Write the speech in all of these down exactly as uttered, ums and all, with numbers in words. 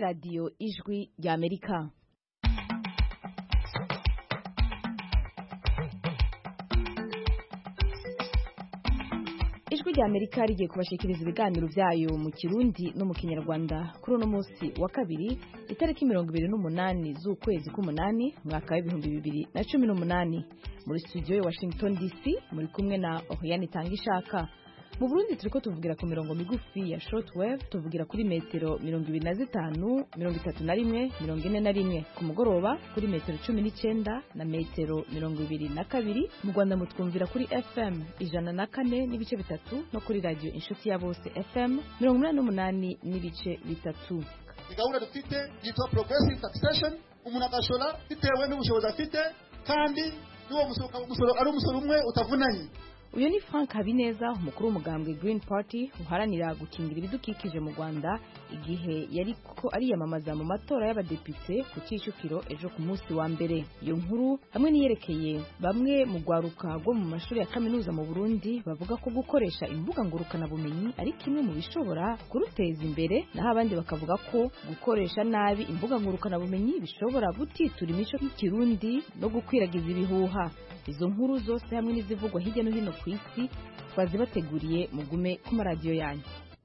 radiyo ijwi rya Amerika. Ijwi rya Amerika rigiye kubashikiriza ibiganiro byayo mu Kirundi no mu Kinyarwanda kuri uno munsi wa kabiri itariki mirongo ibiri n'umunani z'ukwezi k'umunani mwaka w'ibihumbi bibiri na cumi n'umunani. Muri studio ya Washington D C muri kumwe na Oriane Tangishaka. Mu Burundi turiko tuvugira ku mirongo migufi ya shortwave, tuvugira kuri metero mirongo ibiri na zitanu, mirongo itatu na rimwe, mirongo ine na rimwe ku mugoroba, kuri metero cumi n'icenda na metero mirongo ibiri na kabiri. Mu Rwanda mutwumvira kuri F M ijana na kane n'ibice bitatu no kuri radio Inshuti ya Bose F M mirongo umunani n'umunani n'ibice bitatu. Igahura dufite yitwa progressive taxation, umuntu agashora bitewe n'ubushobozi afite kandi n'uwo musoro ari umusoro umwe utavunanye. Uyu ni Frank Habineza, umukuru w'umugambwe Green Party uharanira gukingira ibidukikije mu Rwanda, igihe yariko ariyamamaza mu matora y'abadepite ku Kicukiro ejo ku munsi wa mbere. Iyo nkuru hamwe niyerekeye bamwe mu gwaruka rwo mu mashuri ya kaminuza mu Burundi bavuga ko gukoresha imbuga ngurukana bumenyi ari kimwe mu bishobora kuruteza imbere, naho abandi bakavuga ko gukoresha nabi imbuga ngurukana bumenyi bishobora gutitura imico y'Ikirundi no gukwiragiza ibihuha. Izo nkuru zose hamwe n'izivugwa hirya no hino ku isi twazibateguriye mugume ku maradiyo yanyu.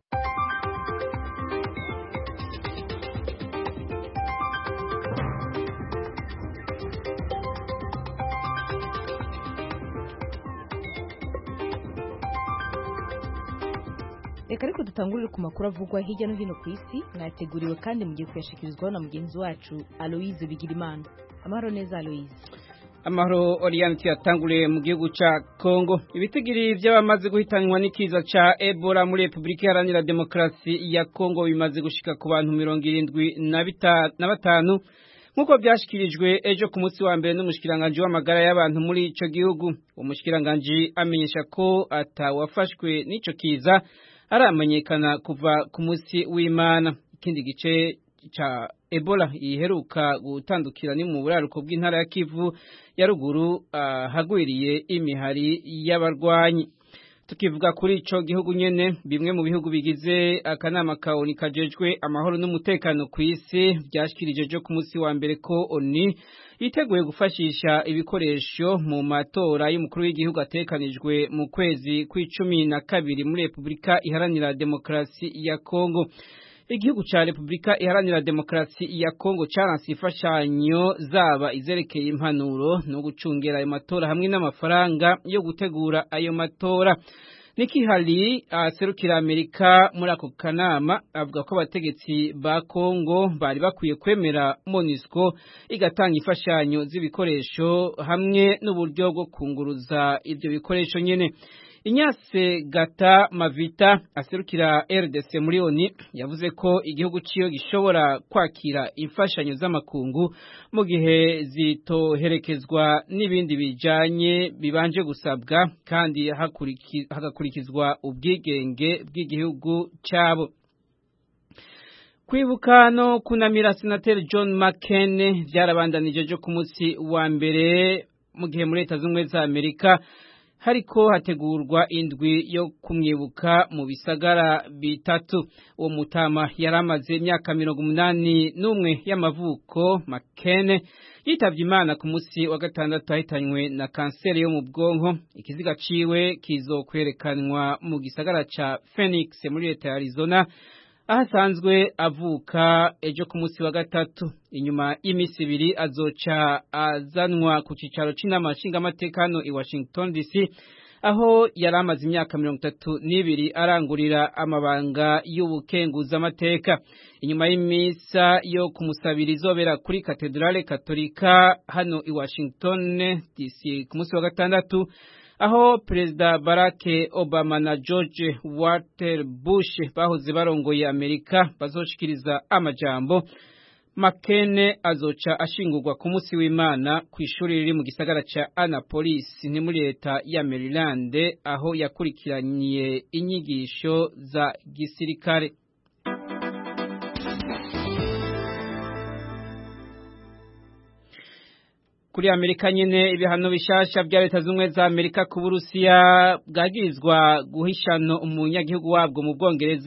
Reka ariko dutangurire ku makuru avugwa hirya no hino ku isi, mwateguriwe kandi mugiye kuyashikirizwaho na mugenzi wacu Aloise Bigirimana. Amahoro neza Aloise. Amahoro Oriane tuyatanguriye mu gihugu ca Kongo. Ibitigiri by'abamaze guhitanwa n'ikiza ca Ebola muri Republika Iharanira Demokarasi ya Kongo bimaze gushika ku bantu mirongo irindwi na batanu nkuko byashikirijwe ejo ku munsi wa mbere n'umushikiranganje w'amagara y'abantu muri ico gihugu. Umushikiranganje amenyesha ko atawafashwe n'ico kiza aramenyekana kuva ku munsi w'Imana. Ikindi gice cha Ebola iheruka gutandukira ni mu buraruko bw'intara ya Kivu ya ruguru uh, hagwiriye imihari y'abarwanyi. Tukivuga kuri ico gihugu nyene, bimwe mu bihugu bigize akanama ka O N U kajejwe amahoro n'umutekano ku isi byashikirije ejo ku munsi wa mbere ko O N U yiteguye gufashisha ibikoresho mu matora y'umukuru w'igihugu atekanijwe mu kwezi kw'icumi na kabiri muri Republika Iharanira Demokarasi ya Kongo. Igihugu cha Republika Iharanira Demokarasi ya Kongo caranse ifashanyo zaba izerekeye impanuro no gucungera ayo matora hamwe n'amafaranga yo gutegura ayo matora. Nikki Haley aserukira Amerika muri ako kanama avuga ko abategetsi ba Kongo bari bakwiye kwemera MONUSCO igatanga ifashanyo z'ibikoresho hamwe n'uburyo bwo kunguruza ibyo bikoresho nyene. Inyase Gata Mavita aserukira R D C muri O N U yavuze ko igihugu ciyo gishobora kwakira imfashanyo z'amakungu mu gihe zitoherekezwa n'ibindi bijanye bibanje gusabwa kandi hagakurikizwa ubwigenge bw'igihugu cyabo. Kwibuka no kunamira Senateri John McCain byarabandanije ejo ku munsi wa mbere mu gihe muri Leta Zunze Ubumwe za Amerika hariko hategurwa indwi yo kumwibuka mu bisagara bitatu. Uwo mutama yaramaze imyaka mirongo umunani n'umwe y'amavuko. McCain yitavye Imana ku munsi wa gatandatu ahitanywe na kanseri yo mu bwonko. Ikiziga ciwe kizokwerekanwa mu gisagara ca Phoenix muri leta ya Arizona ahasanzwe avuka ejo ku munsi wa gatatu. Inyuma y'imisi ibiri azoca azanwa ku cicaro c'inama nshingamateka hano i Washington D C aho yaramaze imyaka mirongo itatu n'ibiri arangurira amabanga y'ubukenguza amateka. Inyuma y'imisa yo kumusabira izobera kuri Katedrale Katolika hano i Washington D C ku munsi wa gatandatu, aho Perezida Barack Obama na George Walter Bush bahoze barongoye Amerika bazoshikiriza amajambo, McCain azoca ashingurwa ku munsi w'Imana ku ishuri riri mu gisagara ca Annapolis ni muri leta ya Maryland aho yakurikiraniye inyigisho za gisirikare. Kuri Amerika nyene ibihano bishasha bya Leta Zunze Ubumwe za Amerika ku Burusiya bwagirizwa guhishano umunyagihugu wabwo mu Bwongereza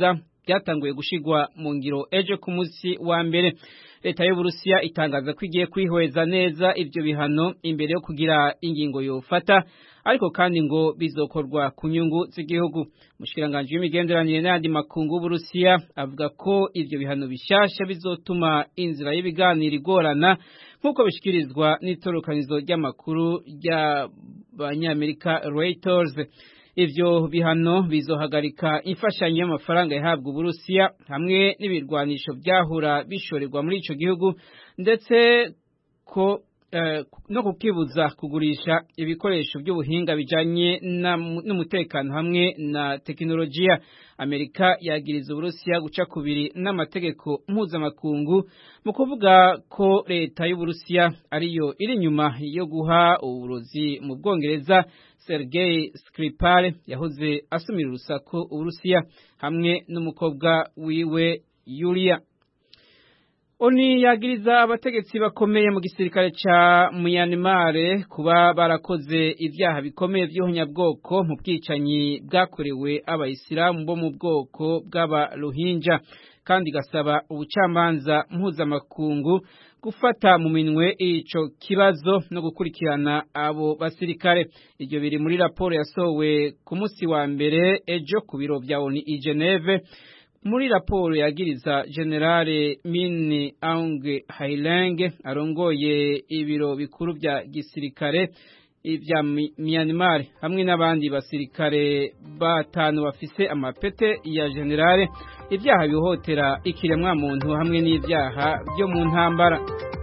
byatanguye gushigwa mu ngiro ejo ku munsi wa mbere. Leta y'Uburusiya itangaza ko igiye kwihweza neza ivyo bihano imbere yo kugira ingingo yofata, ariko kandi ngo bizokorwa ku nyungu z'igihugu. Mushikiranganje w'imigenderanire n'andi makungu y'Uburusiya avuga ko ivyo bihano bishasha bizotuma inzira y'ibiganiro igorana, nk'uko bishikirizwa n'itorokanizo ry'amakuru ry'abanyamerika Reuters. Ivyo bihano bizohagarika imfashanyo y'amafaranga yahabwa Uburusiya hamwe n'ibirwanisho byahura bishorerwa muri ico gihugu, ndetse ko Uh, no kukibuza kugurisha ibikoresho by'ubuhinga bijanye n'umutekano hamwe na teknolojia. Amerika yagiriza Uburusiya guca kubiri n'amategeko mpuzamakungu mu kuvuga ko leta y'Uburusiya ariyo iri nyuma yo guha uburozi mu Bwongereza Sergei Skripal yahoze asumira urusaku Uburusiya hamwe n'umukobwa wiwe Yulia. Oni yagiriza abategetsi bakomeye mu gisirikare ca Myanmar kuba barakoze ivyaha bikomeye by'ubunyabwoko mu bwicanyi bwakorewe abayisilamu bo mu bwoko bw'aba Rohingya, kandi gasaba ubucamanza mpuzamakungu gufata mu minwe ico kibazo no gukurikirana abo basirikare. Ivyo biri muri raporo yasohowe ku munsi wa mbere ejo ku biro vya Oni i Geneve. Muri raporo yagiriza Generale Min Aung Hlaing arongoye ibiro bikuru vya gisirikare vya Myanmar hamwe n'abandi basirikare batanu bafise amapete ya generale ivyaha bihohotera ikiremwa muntu hamwe n'ivyaha byo mu ntambara.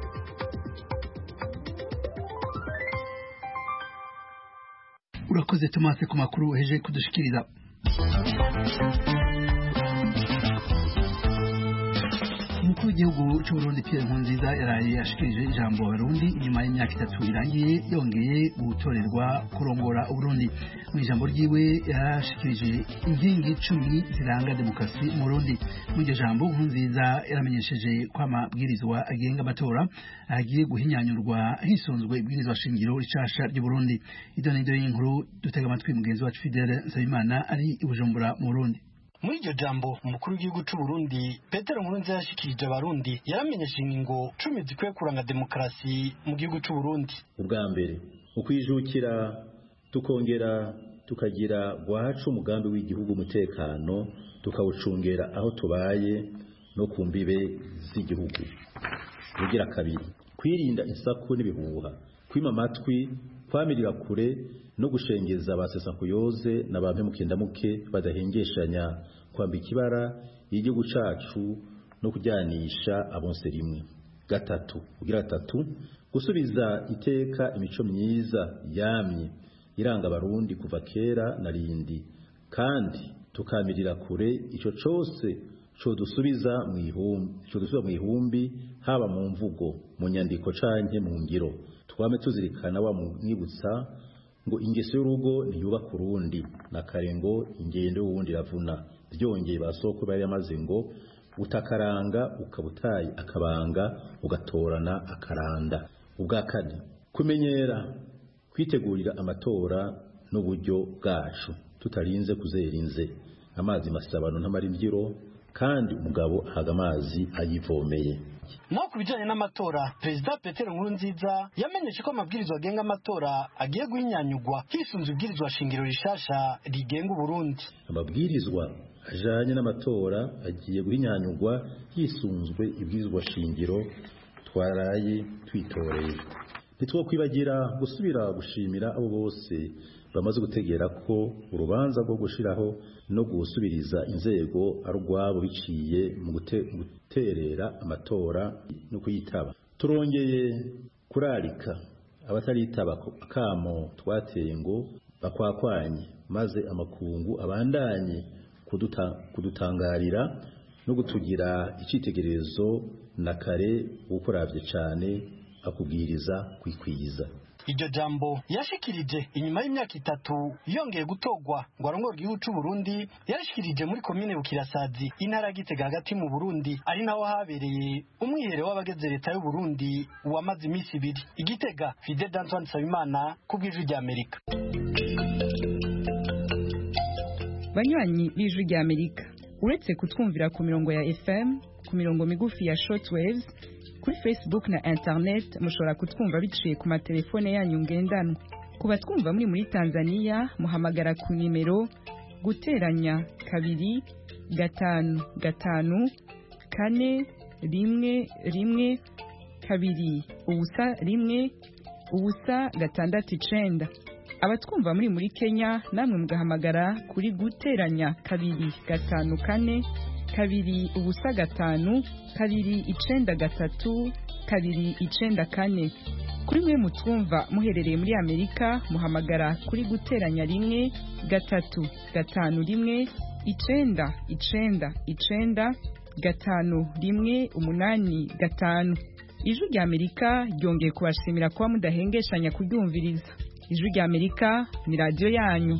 Urakoze Tomase ku makuru heje kudushikiriza. Umukuru w'igihugu cy'u Burundi Pierre Nkurunziza yaraye yashikirije ijambo Abarundi inyuma y'imyaka itatu irangiye yongeye gutorerwa kurongora Uburundi. Mu ijambo ryiwe yarashikirije inkingi icumi ziranga demokarasi mu Burundi. Mu iryo jambo Nkurunziza yaramenyesheje ko amabwirizwa agenga amatora agiye guhinyanyurwa hisunzwe ibwirizwa shingiro rishasha ry'u Burundi. Idyo nido y'inkuru dutega amatwi mugenzi wacu Fidele Nsabimana ari i Bujumbura mu Burundi. Muri iryo jambo umukuru w'igihugu cy'u Burundi Petero Nkurunziza yashikirije Abarundi yaramenyesheje ingingo cumi zikwiye kuranga demokarasi mu gihugu cy'u Burundi. Ubwa mbere ukwijukira tukongera tukagira gwacu umugambi w'igihugu umutekano tukawucungera aho tubaye no kumbibe z'igihugu. Ugira kabiri kwirinda insaku n'ibihuha, kwima amatwi, kwamirira kure no gushengeza abasesa kuyoze n'abampe mukendamuke badahengeshanya kwambika ibara y'igihugu cacu no kujyanisha abonse rimwe. Gatatu ugira gatatu gusubiza iteka imico myiza yamye iranga Abarundi kuva kera na rindi, kandi tukamirira kure ico cose co dusubiza mu ihumbi co dusubiza mu ihumbi haba mu mvugo mu nyandiko canke mu ngiro. Twame tuzirikana wa mwibutsa ngo ingeso y'urugo ntiyubaka urundi na karengo ingendo y'uwundi ravuna. Byongeye basoko bari yamaze ngo utakaranga ukabutaye akabanga ugatorana akaranda. Ubwa kane kumenyera kwitegurira amatora n'uburyo bwacu tutarinze kuzerinze amazi masabano ntamarivyiro, kandi umugabo ahaga amazi ayivomeye. Naho kubijanye n'amatora Perezida Petero Nkurunziza yamenyeshe ko amabwirizwa agenga amatora agiye guhinyanyurwa hisunzwe ibwirizwa shingiro rishasha rigenga Burundi. Amabwirizwa ajanye n'amatora agiye guhinyanyurwa hisunzwe ibwirizwa shingiro twaraye twitoreye. Nitwokwibagira gusubira gushimira abo bose bamaze gutegera ko urubanza rwo gushiraho no gusubiriza inzego arugwabo biciye mu guterera amatora no kuyitaba. Turongeye kurarika abataritaba kamo twateye ngo bakwakwanye maze amakungu abandanye kuduta, kudutangarira no gutugira icitegererezo na kare ukoravye cane akubwiriza kwikwiza. Iryo jambo yashikirije inyuma y'imyaka itatu yongeye gutogwa ngo arongore igihugu cy'u Burundi. Yashikirije muri komine Bukirasazi intara ya Gitega hagati mu Burundi, ari naho habereye umwihere w'abageze leta y'u Burundi wamaze iminsi ibiri. Igitega, Fidel Antoine Nsabimana ku bw'ijwi rya Amerika. Banywanyi b'ijwi rya Amerika, uretse kutwumvira ku mirongo ya F M, ku mirongo migufi ya shortwaves, kuri Facebook na internet mushobora kutwumva biciye ku matelefone yanyu ngendanwa. Ku batwumva muri muri Tanzania muhamagara ku nimero guteranya kabiri gatanu gatanu kane rimwe rimwe kabiri ubusa rimwe ubusa gatandatu icenda. Abatwumva muri muri Kenya namwe mugahamagara kuri guteranya kabiri gatanu kane kabiri ubusa gatanu kabiri icenda gatatu kabiri icenda kane. Kuri mwe mutwumva muherereye muri Amerika muhamagara kuri guteranya rimwe gatatu gatanu rimwe icenda icenda icenda gatanu rimwe umunani gatanu. Ijwi rya Amerika ryongeye kubashimira kuba mudahengeshanya kuryumviriza. Ijwi rya Amerika ni radio yanyu.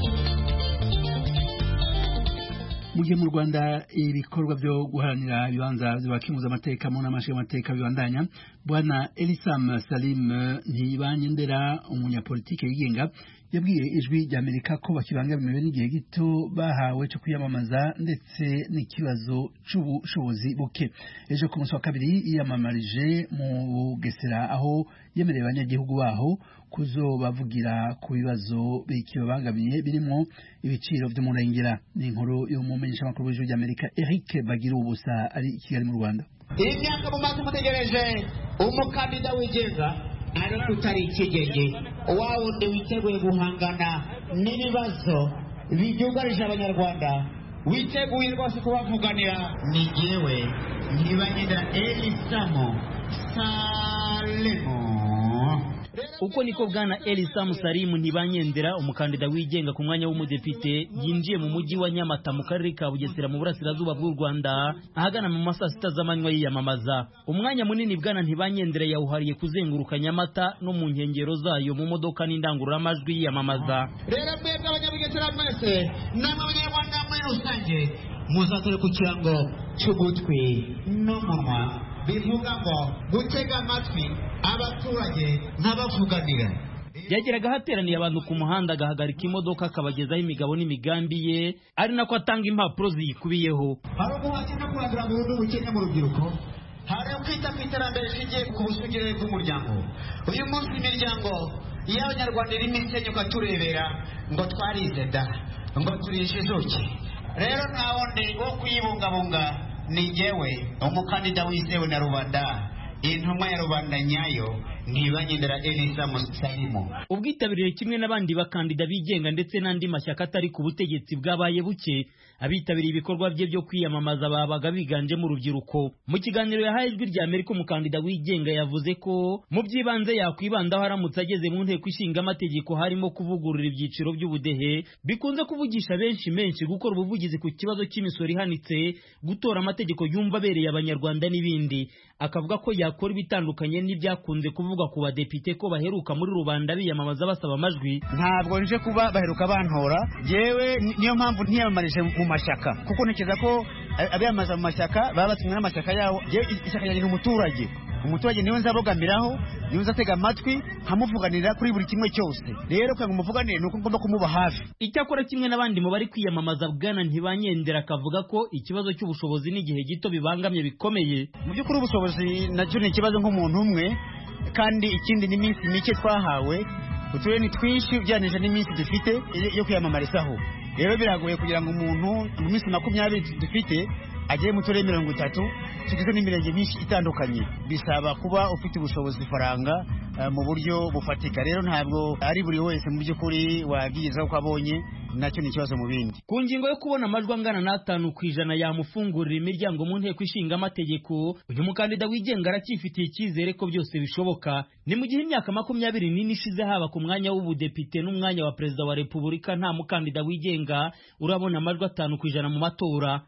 Mu gihe mu Rwanda ibikorwa byo guharanira ibibanza by'abakimuza amateka mu namashe amateka bibandanya, Bwana Elisam Salim Ntibanyendera umunyapolitike yigenga yabwiye Ijwi rya Amerika ko bakibangamiwe n'igihe gito bahawe cyo kwiyamamaza ndetse n'ikibazo c'ubushobozi buke. Ejo ku munsi wa kabiri yiyamamarije mu Bugesera aho yemereye abanyagihugu baho kuzobavugira ku bibazo bikibangamiye birimo ibiciro by'umurengera. Ni inkuru yo mu menyesha makuru y'Ijwi rya Amerika Eric Bagirubusa ari i Kigali mu Rwanda. Imyaka mu maso mutegereje umukandida wigenga ariko utari ikigenge wa wundi witeguye guhangana n'ibibazo bibyugarije abanyarwanda, witeguye rwose kubavuganira. Ni jewe Ntibanyendera Elisam Salim. Uko niko Bwana Elisam Salim Ntibanyendera umukandida wigenga ku mwanya w'umudepite yinjiye mu mujyi wa Nyamata mu karere ka Bugesera mu burasirazuba bw'u Rwanda ahagana mu masaa sita z'amanywa yiyamamaza. Umwanya munini Bwana Ntibanyendera yawuhariye kuzenguruka Nyamata no mu nkengero zayo mu modoka n'indangururamajwi yiyamamaza. Rero mwebwe abanyabugesera mwese n'abanyarwanda muri rusange muzatore ku kirango cy'ugutwi n'umunwa bivuga ngo gutega amatwi abaturage nk'abavuganira. Yageraga hateraniye abantu ku muhanda agahagarika imodoka akabagezaho imigabo n'imigambi ye ari nako atanga impapuro ziyikubiyeho. Hari umuhate no kurandura burundu ubukene mu rubyiruko, hari kwita ku iterambere rishingiye ku busugire bw'umuryango. Uyu munsi imiryango y'abanyarwanda irimo isenyuka turebera ngo twarize da ngo turishizuke. Rero nta wundi wo kuyibungabunga ni jewe umukandida wizewe na rubanda, intumwa ya rubanda nyayo Ntibanyendera Elisam Salim. Ubwitabirire kimwe n'abandi bakandida bigenga ndetse n'andi mashyaka atari ku butegetsi bwabaye buke. Abitabiriye ibikorwa bye byo kwiyamamaza babaga biganjemo urubyiruko. Mu kiganiro yahaye Ijwi rya Amerika umukandida wigenga yavuze ko mu by'ibanze yakwibandaho aramutse ageze mu nteko ishinga amategeko harimo kuvugurura ibyiciro by'ubudehe bikunze kuvugisha benshi menshi, gukora ubuvugizi ku kibazo cy'imisoro ihanitse, gutora amategeko yumva abereye abanyarwanda n'ibindi. Akavuga ko yakora ibitandukanye n'ibyakunze kuvuga ku badepite ko baheruka muri rubanda biyamamaza basaba amajwi. Ntabwo nje kuba baheruka bantora, jewe niyo mpamvu ntiyamamarije mu mashyaka kuko ntekereza ko abiyamamaza mu mashyaka baba batumwe n'amashyaka yawo. Ishyaka ryanjye ni umuturage, umuturage niwe nzabogamiraho, niwe nzatega amatwi nkamuvuganira kuri buri kimwe cyose. Rero kugira ngo umuvuganire nuko ngomba kumuba hafi. Icyakora kimwe n'abandi mu bari kwiyamamaza Bwana Ntibanyendera akavuga ko ikibazo cy'ubushobozi n'igihe gito bibangamye bikomeye. Mu by'ukuri ubushobozi nacyo ni ikibazo nk'umuntu umwe, kandi ikindi ni iminsi mike twahawe, uturere ni twinshi ugereranije n'iminsi dufite yo kwiyamamarizaho. Rero biragoye kugira ngo umuntu mu minsi makumyabiri dufite agiye mu turere mirongo itatu tugizwe n'imirenge myinshi itandukanye. Bisaba kuba ufite ubushobozi faranga uh, mu buryo bufatika. Rero ntabwo ari buri wese mu by'ukuri wabyigezaho ko abonye, nacyo ni ikibazo mu bindi. Ku ngingo yo kubona amajwi angana n'atanu ku ijana yamufungurira imiryango mu nteko ishinga amategeko, uyu mukandida wigenga aracyifitiye icyizere ko byose bishoboka. Ni mu gihe imyaka makumyabiri n'ine ishize haba ku mwanya w'ubudepite n'umwanya wa perezida wa repubulika nta mukandida wigenga urabona amajwi atanu ku ijana mu matora.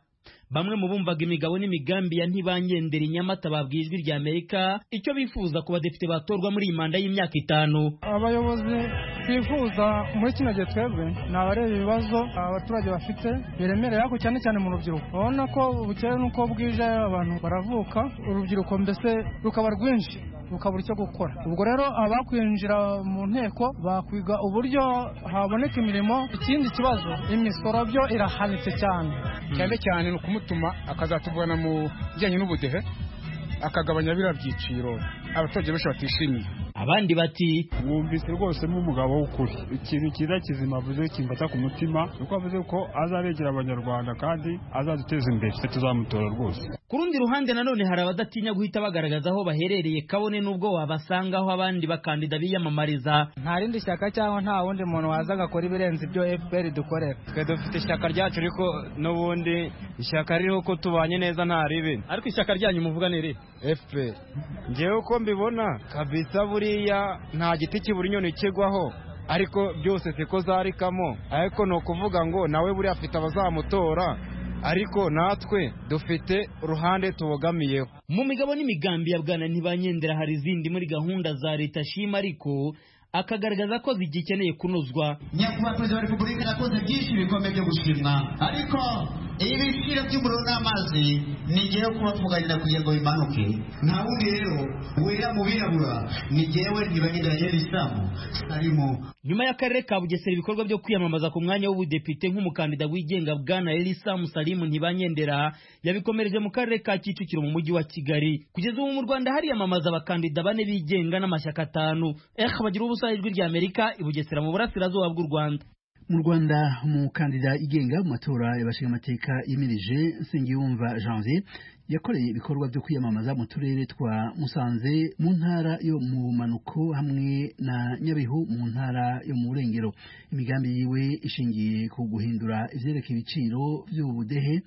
bamwe mu bumvaga imigabo n'imigambi ya Ntibanyendera Nyamata babwiye Ijwi rya Amerika icyo bifuza ku badepite batorwa muri iyi manda y'imyaka itanu. Abayobozi twifuza muri kino gihe twebwe ni abareba ibibazo abaturage bafite biremereye ariko cyane cyane mu rubyiruko. Urabona ko ubukeye nuko bwije abantu baravuka, urubyiruko mbese rukaba rwinshi rukabura icyo gukora. Ubwo rero abakwinjira mu nteko bakwiga uburyo haboneka imirimo. Ikindi kibazo imisoro byo irahanitse cyane cyane cyane no kumutuma akazatuvana mu bijyanye n'ubudehe akagabanya bira byiciro abaturage benshi batishimiye. Abandi bati mwumvise rwose n'umugabo w'ukuri, ikintu cyiza kizima avuze kimfata ku mutima uko avuze ko azaregera abanyarwanda kandi azaduteza imbere, tuzamutora rwose. Ku rundi ruhande nanone hari abadatinya guhita bagaragaza aho baherereye kabone n'ubwo wabasangaho abandi bakandida biyamamariza. Nta rindi shyaka cyangwa nta wundi muntu waza agakora ibirenze ibyo F P R dukorera. Twe dufite ishyaka ryacu ariko n'ubundi ishyaka ririho ko tubanye neza nta ribi. Ariko ishyaka ryanyu muvuga nere F P R. Ngewe uko mbibona kabisa buriya nta giti kibura inyoni kigwaho, ariko byose siko zarikamo, ariko no kuvuga ngo nawe buriya afite abazamutora, ariko natwe dufite uruhande tubogamiyeho. Mu migabo n'imigambi ya Bwana Ntibanyendera hari izindi muri gahunda za leta shima, ariko akagaragaza ko zigikeneye kunozwa. Nyakubahwa Perezida wa Repubulika yakoze byinshi bikomeye byo gushimwa, ariko ibiciro by'umuriro n'amazi nigiye kubavuganira kugira ngo bimanuke. Nta wundi rero wera mu birabura ni jyewe Ntibanyendera Elisamu Salimu. Nyuma y'akarere ka Bugesera ibikorwa byo kwiyamamaza ku mwanya w'ubudepite nk'umukandida wigenga Bwana Elisamu Salimu Ntibanyendera yabikomereje mu karere ka Kicukiro mu mujyi wa Kigali. Kugeza ubu mu Rwanda hari yamamaza abakandida bane bigenga n'amashyaka atanu. Eh bagira ubusa Ijwi rya Amerika i Bugesera mu burasirazuba bw'u Rwanda. Mu Rwanda umukandida igenga mu matora y'abashingamateka yimirije Nsengiyumva Janvier yakoreye ibikorwa byo kwiyamamaza mu turere twa Musanze mu ntara yo mu manuko hamwe na Nyabihu mu ntara yo mu Burengero. Imigambi yiwe ishingiye ku guhindura ivyereka ibiciro by'ubudehe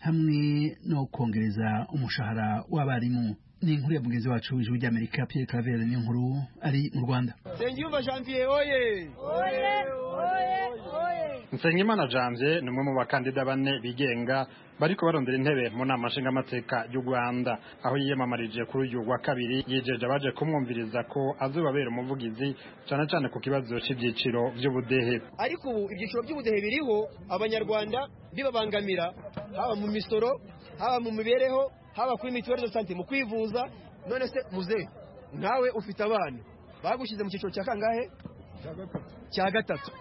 hamwe no kongereza umushahara w'abarimu. Ni inkuru ya mugenzi wacu w'Ijwi rya Amerika Pierre Claver ni inkuru ari mu Rwanda. Nsengiyumva Janvier oye oye oye oye. Nsengimana Janvier ni umwe mu bakandida bane bigenga bariko barondera intebe mu nama nshingamateka y'u Rwanda, aho yiyamamarije kuri uyu wa kabiri yijeje abaje kumwumviriza ko azobabera umuvugizi cyane cyane ku kibazo cy'ibyiciro by'ubudehe. Ariko ubu ibyiciro by'ubudehe biriho abanyarwanda bibabangamira, haba mu misoro, haba mu mibereho, haba kuri mituweli de sante, mu kwivuza. None se muze nawe ufite abana bagushize mu cyiciro cya kangahe? Cya gatatu.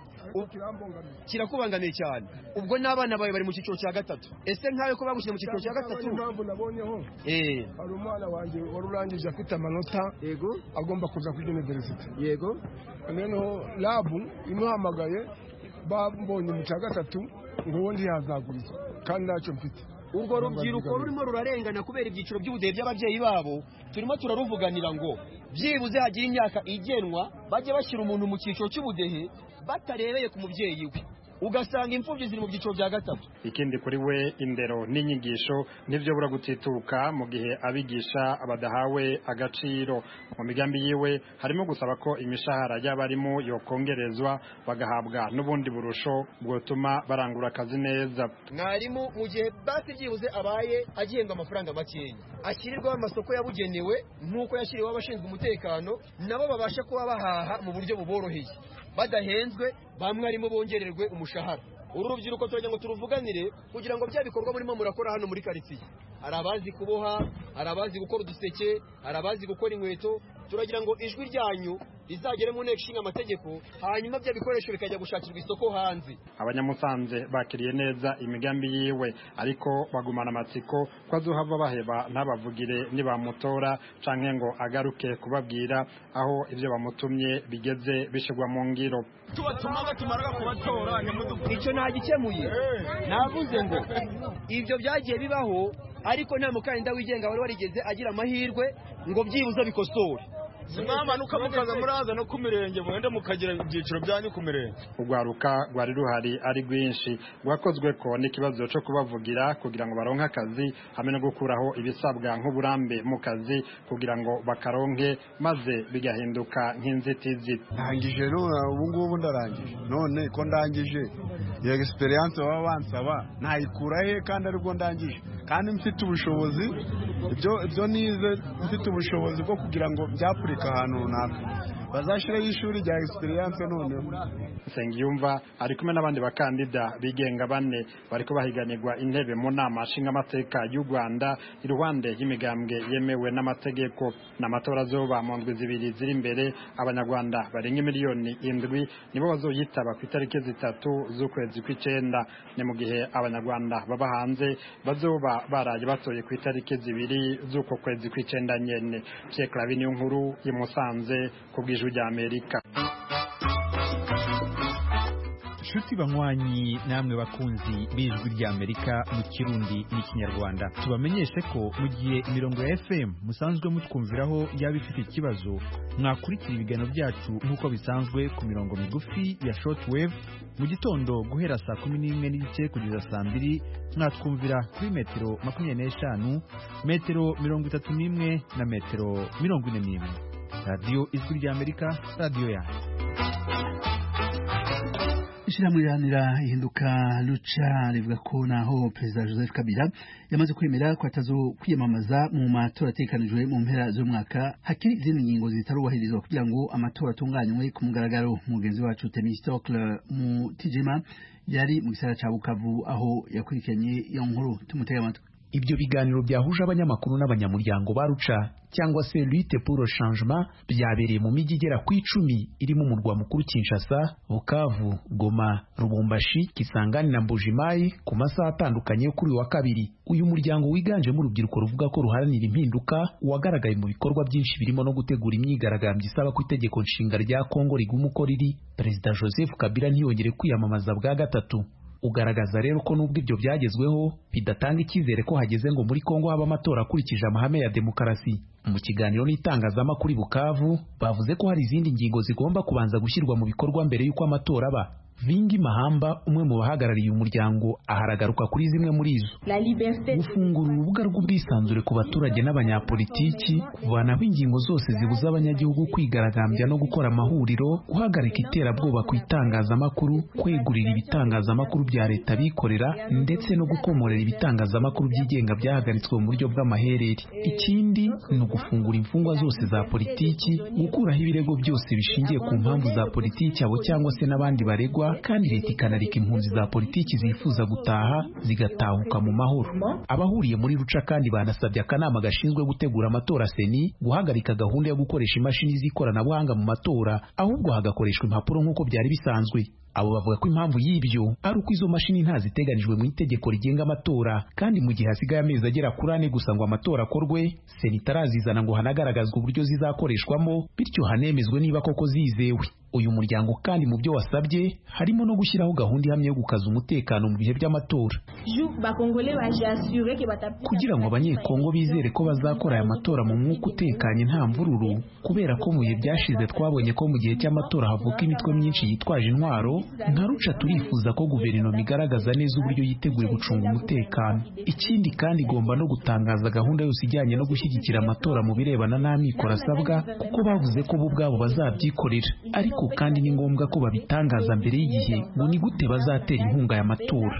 Kirakubangamiye cyane. Ubwo n'abana bawe bari mu cyiciro cya gatatu. Ese nkawe ko bagushize mu cyiciro cya gatatu? Impamvu nabonyeho eh hari umwana wanjye warurangije afite amanota, yego, agomba kuza kuri university, yego, noneho labu imuhamagaye bambonye mu cya gatatu ngo wundi yazaguriza kandi ntacyo mfite. Urwo rubyiruko rurimo rurarengana kubera ibyiciro by'ubudehe by'ababyeyi babo, turimo turaruvuganira ngo byibuze hagira imyaka igenwa bajye bashyira umuntu mu cyiciro cy'ubudehe batarebeye ku mubyeyi we, ugasanga imfubyi ziri mu byiciro bya gatatu. Ikindi kuri we indero n'inyigisho nivyo bura gutituka mu gihe abigisha abadahawe agaciro. Mu migambi yiwe harimo gusaba ko imishahara y'abarimu yokongerezwa bagahabwa n'ubundi burusho bwotuma barangura akazi neza. Mwarimu mu gihe basi byibuze abaye agihembwa amafaranga makeya, ashyirirwaho amasoko yabugenewe nk'uko yashyiriweho abashinzwe umutekano, nabo babasha kuba bahaha mu buryo buboroheye badahenzwe, bamwe arimo bongererwe umushahara. Uru rubyiruko turagira ngo turuvuganire kugira ngo bya bikorwa burimo murakora hano muri quartier. Hari abazi kuboha, hari abazi gukora uduseke, hari abazi gukora inkweto. Turagira ngo ijwi ryanyu rizagere mu nteko ishinga amategeko, hanyuma bya bikoresho bikajya gushakirwa isoko hanze. Abanyamusanze bakiriye neza imigambi yiwe, ariko bagumana amatsiko ko azohava baheba ntabavugire nibamutora canke ngo agaruke kubabwira aho ivyo bamutumye bigeze bishigwa mu ngiro. Tubatuma tumaraga kubatora icyo ntagikemuye. Navuze ngo ivyo byagiye bibaho, ariko nta mukandida wigenga wari warigeze agira amahirwe ngo byibuze bikosore. Mama nuka mukaza muraza no kumirenge mwende mukagira ibyiciro byanyu kumirenge. Ugwaruka rwari ruhari ari rwinshi rwakozwe ko n'ikibazo cyo kubavugira kugira ngo baronke akazi hamwe no gukuraho ibisabwa nk'uburambe mu kazi kugira ngo bakaronke maze bigahinduka nk'inzitizi. Ndangije none ubu ngubu ndarangije, none ko ndangije iyo experience baba bansaba nayikura he kandi ariko ndangije kandi mfite ubushobozi ibyo ibyo nize mfite ubushobozi bwo kugira ngo byapurika ahantu runaka bazashyireho ishuri rya experience noneho. Nsengiyumva ari kumwe n'abandi bakandida bigenga bane bariko bahiganirwa intebe mu nama nshingamateka y'u Rwanda iruhande y'imigambwe yemewe n'amategeko. N'amatora azoba mu ndwi zibiri ziri imbere, abanyarwanda barenga miliyoni indwi nibo bazoyitaba ku itariki zitatu z'ukwezi kw'icenda. Ni mu gihe abanyarwanda baba hanze bazoba baraye batoye ku itariki zibiri z'uko kwezi kw'icenda nyene. Pierre Claver Niyonkuru i Musanze ku bw'Ijwi rya Amerika. Shuti banywanyi namwe bakunzi b'Ijwi rya Amerika mu Kirundi n'Ikinyarwanda, tubamenyeshe ko mu gihe imirongo ya F M musanzwe mutwumviraho yaba ifite ikibazo, mwakurikira ibiganiro byacu nk'uko bisanzwe ku mirongo migufi ya shortwave mu gitondo guhera saa kumi n'imwe n'igice kugeza saa mbiri, mwatwumvira kuri metero makumyabiri n'eshanu, metero mirongo itatu n'imwe na metero mirongo ine n'imwe. Radio Ijwi rya Amerika, radio yanyu. Ishirahamwe riharanira ihinduka Lucha rivuga ko naho Perezida Joseph Kabila yamaze kwemera ko atazo kwiyamamaza mu matora atekanijwe mu mpera z'umwaka, hakiri izindi ngingo zitarubahirizwa kugira ngo amatora atunganywe ku mugaragaro. Mugenzi wacu Temistokle Mutijima yari mu gisagara ca Bukavu aho yakurikiranye iyo nkuru, tumutega amatwi. Ibyo biganiro byahuje abanyamakuru n'abanyamuryango ba Lucha cyangwa se Lutte pour le Changement byabereye mu mijyi igera ku icumi irimo umurwa mukuru Kinshasa, Bukavu, Goma, Lubumbashi, Kisangani na Mbujimayi ku masaha atandukanye yo kuri wa kabiri. Uyu muryango wiganje mu rubyiruko ruvuga ko ruharanira impinduka wagaragaye mu bikorwa byinshi birimo no gutegura imyigaragambyo isaba ku itegeko nshinga rya Kongo riguma uko riri. Perezida Joseph Kabila ntiyongere kwiyamamaza bwa gatatu. Ugaragaza rero ko nubwo ibyo byagezweho bidatanga icyizere ko hageze ngo muri Kongo haba amatora akurikije amahame ya demokarasi. Mu kiganiro n'itangazamakuru Bukavu bavuze ko hari izindi ngingo zigomba kubanza gushyirwa mu bikorwa mbere y'uko amatora aba. Vingi Mahamba, umwe mu bahagarariye umuryango, aharagaruka kuri zimwe muri izo: gufungura urubuga rw'ubwisanzure ku baturage n'abanyapolitiki, kuvanaho ingingo zose zibuza abanyagihugu kwigaragambya no gukora amahuriro, guhagarika iterabwoba ku itangazamakuru, kwegurira ibitangazamakuru bya leta bikorera, ndetse no gukomorera ibitangazamakuru byigenga byahagaritswe mu buryo bw'amaherere. Ikindi ni ugufungura imfungwa zose za politiki, gukuraho ibirego byose bishingiye ku mpamvu za politiki abo cyangwa se n'abandi baregwa, kandi leta ikanarika impunzi za politiki zifuza gutaha zigatahuka mu mahoro. Abahuriye muri Lucha kandi banasabye akanama gashinzwe gutegura amatora seni guhagarika gahunda yo gukoresha imashini z'ikoranabuhanga mu matora, ahubwo hagakoreshwa impapuro nk'uko byari bisanzwe. Abo bavuga ko impamvu y'ibyo ari uko izo mashini ntaziteganijwe mu itegeko rigenga amatora, kandi mu gihe hasigaye amezi agera kuri ane gusa ngo amatora akorwe, seni itarazizana ngo hanagaragazwe uburyo zizakoreshwamo, bityo hanemezwe niba koko zizewe. Uyu muryango kandi mu byo wasabye harimo no gushyiraho gahunda ihamye yo gukaza umutekano mu bihe by'amatora, kugira ngo abanyekongo bizere ko bazakora aya matora mu mwuka utekanye nta mvururu, kubera ko mu bihe byashize twabonye ko mu gihe cy'amatora havuka imitwe myinshi yitwaje intwaro. Nka Lucha turifuza ko guverinoma igaragaza neza uburyo yiteguye gucunga umutekano. Ikindi kandi igomba no gutangaza gahunda yose ijyanye no gushyigikira amatora mu birebana n'amikoro asabwa, kuko bavuze ko bo ubwabo bazabyikorera, ariko kandi ni ngombwa ko babitangaza mbere y'igihe ngo ni gute bazatera inkunga y'amatora.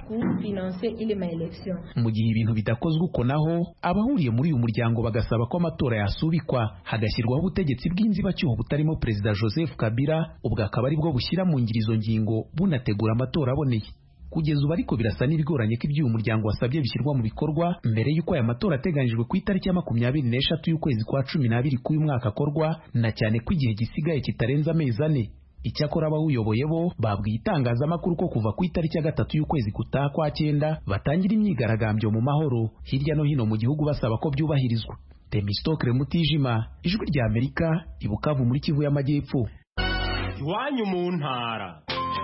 Mu gihe ibintu bidakozwe uko naho, abahuriye muri uyu muryango bagasaba ko amatora yasubikwa, hagashyirwaho ubutegetsi bw'inzibacyuho butarimo Perezida Joseph Kabila, ubwo akaba ari bwo bushyira mu ngiro izo ngingo bunategura amatora aboneye. Kugeza ubu ariko birasa n'ibigoranye ko ibyo uyu muryango wasabye bishyirwa mu bikorwa mbere y'uko aya matora ateganijwe ku itariki ya makumyabiri n'eshatu y'ukwezi kwa cumi n'abiri k'uyu mwaka akorwa, na cyane ko igihe gisigaye kitarenze amezi ane. Icyakora abawuyoboye bo babwiye itangazamakuru ko kuva ku itariki ya gatatu y'ukwezi gutaha kwa cyenda batangira imyigaragambyo mu mahoro hirya no hino mu gihugu basaba ko byubahirizwa. Temistokle Mutijima, Ijwi rya Amerika, i Bukavu muri Kivu y'Amajyepfo. Iwanyu mu ntara.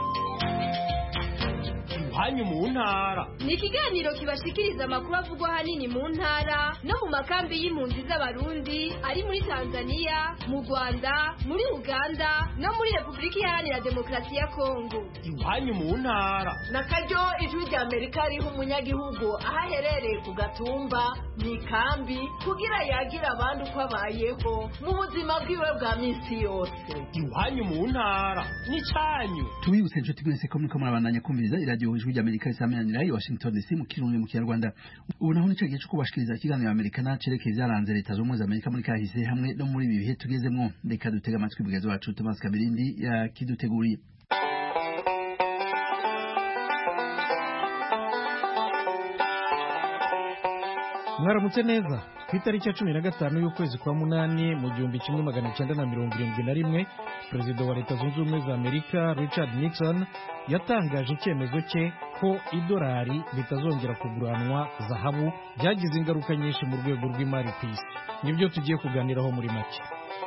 Iwanyu mu ntara ni ikiganiro kibashikiriza amakuru avugwa hanini mu ntara no mu makambi y'impunzi z'abarundi ari muri Tanzania, mu Rwanda, muri Uganda no muri Repubulika Iharanira Demokarasi ya Kongo. Iwanyu mu ntara na karyo Ijwi rya Amerika riho umunyagihugu aho aherereye ku gatumba mu ikambi kugira yagira abandi uko abayeho mu buzima bwiwe bwa minsi yose. Iwanyu mu ntara ni cyanyu. Tubibutse inshuti mwese ko muriko murabandanya kumviriza iradiyo Ijwi ry'Amerika isameranira i Washington D C mu kirundi mu kinyarwanda. Ubu naho nico gihe cyo kubashikiriza ikiganiro Amerikana cerekeye ivyaranze leta z'ubumwe za Amerika muri kahise hamwe no muri ibi bihe tugezemwo. Reka dutega amatwi mugenzi wacu Thomas Kabirindi yakiduteguriye. Mwaramutse neza. Ku itariki ya cumi na gatanu y'ukwezi kwa munani mu gihumbi kimwe magana cyenda na mirongo irindwi na rimwe perezida wa leta zunze ubumwe za Amerika Richard Nixon yatangaje icyemezo cye ko idolari ritazongera kuguranwa zahabu byagize ingaruka nyinshi mu rwego rw'imari ku isi. Nibyo tugiye kuganiraho muri make.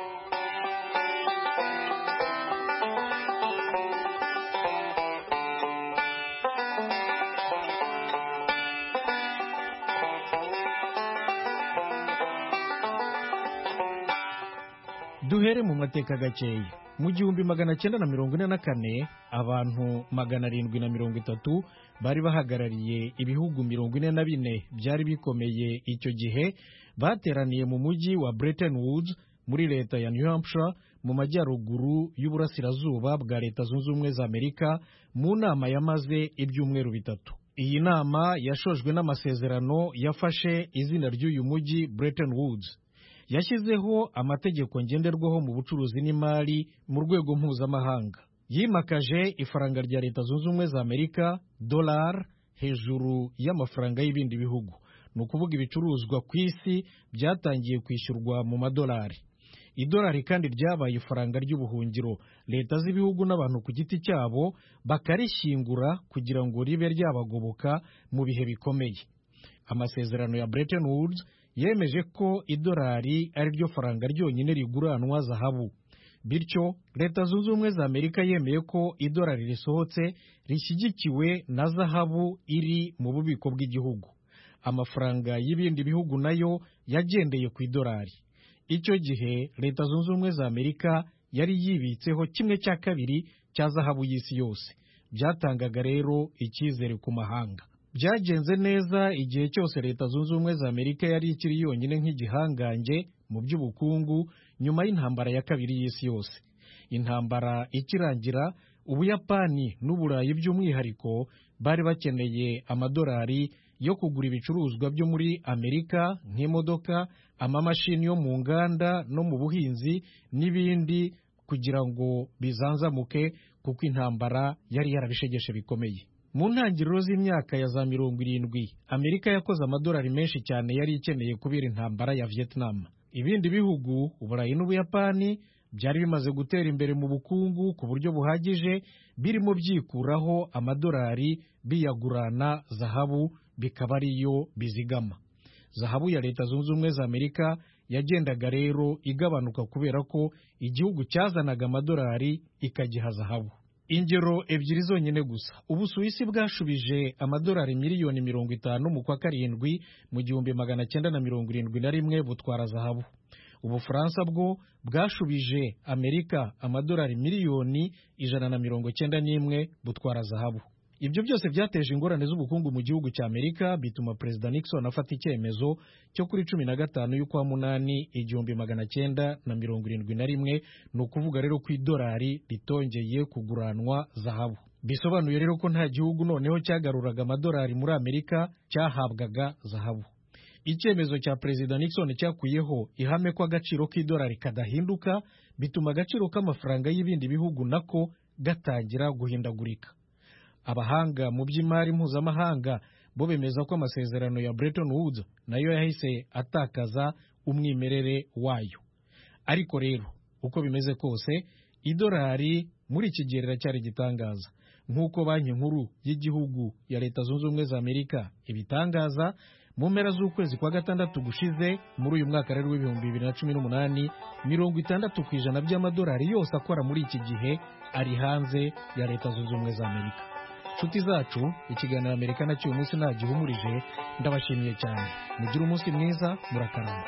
Duhere mu mateka gakeya. Mu gihumbi magana cyenda na mirongo ine na kane abantu magana arindwi na mirongo itatu bari bahagarariye ibihugu mirongo ine na bine byari bikomeye icyo gihe bateraniye mu mujyi wa Bretton Woods muri leta ya New Hampshire mu majyaruguru y'uburasirazuba bwa leta zunze ubumwe za Amerika mu nama yamaze ibyumweru bitatu. Iyi nama yashojwe n'amasezerano yafashe izina ry'uyu mujyi Bretton Woods. Yashyizeho amategeko ngenderwaho mu bucuruzi n'imari mu rwego mpuzamahanga. Yimakaje ifaranga rya leta zunze ubumwe za Amerika dollar hejuru y'amafaranga y'ibindi bihugu. Ni ukuvuga ibicuruzwa ku isi byatangiye kwishyurwa mu madolari. Idolari kandi ryabaye ifaranga ry'ubuhungiro. Leta z'ibihugu n'abantu ku giti cyabo bakarishyingura kugira ngo ribe ryabagoboka mu bihe bikomeye. Amasezerano ya Bretton Woods yemeje ko idolari ari ryo faranga ryonyine riguranwa zahabu. Bityo leta zunze ubumwe za Amerika yemeye ko idolari risohotse rishyigikiwe na zahabu iri mu bubiko bw'igihugu. Amafaranga y'ibindi bihugu nayo yagendeye ku idolari. Icyo gihe leta zunze ubumwe za Amerika yari yibitseho kimwe cya kabiri cya zahabu y'isi yose. Byatangaga rero icyizere ku mahanga. Byagenze neza igihe cyose leta zunze ubumwe za Amerika yari ikiri yonyine nk'igihangange mu by'ubukungu nyuma y'intambara ya kabiri y'isi yose. Intambara ikirangira, Ubuyapani n'Uburayi by'umwihariko bari bakeneye amadolari yo kugura ibicuruzwa byo muri Amerika nk'imodoka, amamashini yo mu nganda no mu buhinzi n'ibindi kugira ngo bizanzamuke kuko intambara yari yarabishegeshe bikomeye. Mu ntangiriro z'imyaka ya za mirongo irindwi, Amerika yakoze amadolari menshi cyane yari ikeneye kubera intambara ya Vietnam. Ibindi bihugu, Uburayi n'Ubuyapani, byari bimaze gutera imbere mu bukungu ku buryo buhagije, birimo byikuraho amadolari biyagurana zahabu bikaba ariyo bizigama. Zahabu ya leta zunze ubumwe za Amerika yagendaga rero igabanuka kubera ko igihugu cyazanaga amadolari ikagiha zahabu. Ingero ebyiri zonyine gusa. Ubusuwisi bwashubije amadolari miliyoni mirongo itanu mu kwa karindwi mu gihumbi magana cyenda na mirongo irindwi na rimwe butwara zahabu. Ubufaransa bwo bwashubije Amerika amadolari miliyoni ijana na mirongo cyenda n'imwe butwara zahabu. Ibyo byose byateje ingorane z'ubukungu mu gihugu cya Amerika bituma Perezida Nixon afata icyemezo cyo kuri cumi na gatanu y'ukwa munani igihumbi magana cyenda na mirongo irindwi na rimwe. Ni ukuvuga rero ko idolari ritongeye kuguranwa zahabu. Bisobanuye rero ko nta gihugu noneho cyagaruraga amadolari muri Amerika cyahabwaga zahabu. Icyemezo cya Perezida Nixon cyakuyeho ihame ko agaciro k'idolari kadahinduka, bituma agaciro k'amafaranga y'ibindi bihugu nako gatangira guhindagurika. Abahanga mu by'imari mpuzamahanga bo bemeza ko amasezerano ya Bretton Woods nayo yahise atakaza umwimerere wayo. Ariko rero uko bimeze kose, idolari muri iki gihe riracyari igitangaza. Nk'uko banki nkuru y'igihugu ya leta zunze ubumwe za Amerika ibitangaza, mu mpera z'ukwezi kwa gatandatu gushize muri uyu mwaka rero w'ibihumbi bibiri na cumi n'umunani, mirongo itandatu ku ijana by'amadolari yose akora muri iki gihe ari hanze ya leta zunze ubumwe za Amerika. Nshuti zacu, ikiganiro Amerikana cy'uyu munsi ntagihumurije. Ndabashimiye cyane. Mugire umunsi mwiza, murakarama.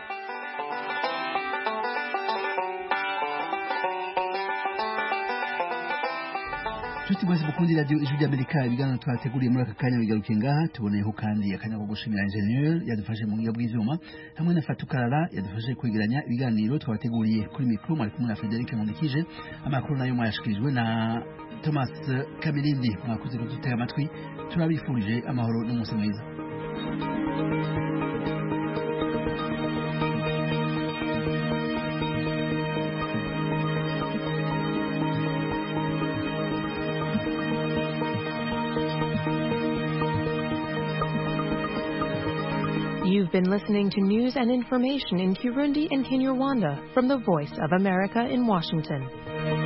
nshuti mwese mukundi radio ijwi ry'Amerika ibiganiro twateguriye muri aka kanya bigaruke ngaha tuboneyeho kandi akanya ko gushimira ingenieur yadufashe mu buhinga bw'ivyuma hamwe na Fatukarara yadufashe kwegeranya ibiganiro twabateguriye kuri mikro mwari kumwe na Frederic Nkundikije amakuru nayo mwayashikirijwe na Thomas Kamilindi mwakoze kudutega amatwi turabifurije amahoro n'umunsi mwiza. You've been listening to news and information in Kirundi and Kinyarwanda from the Voice of America in Washington.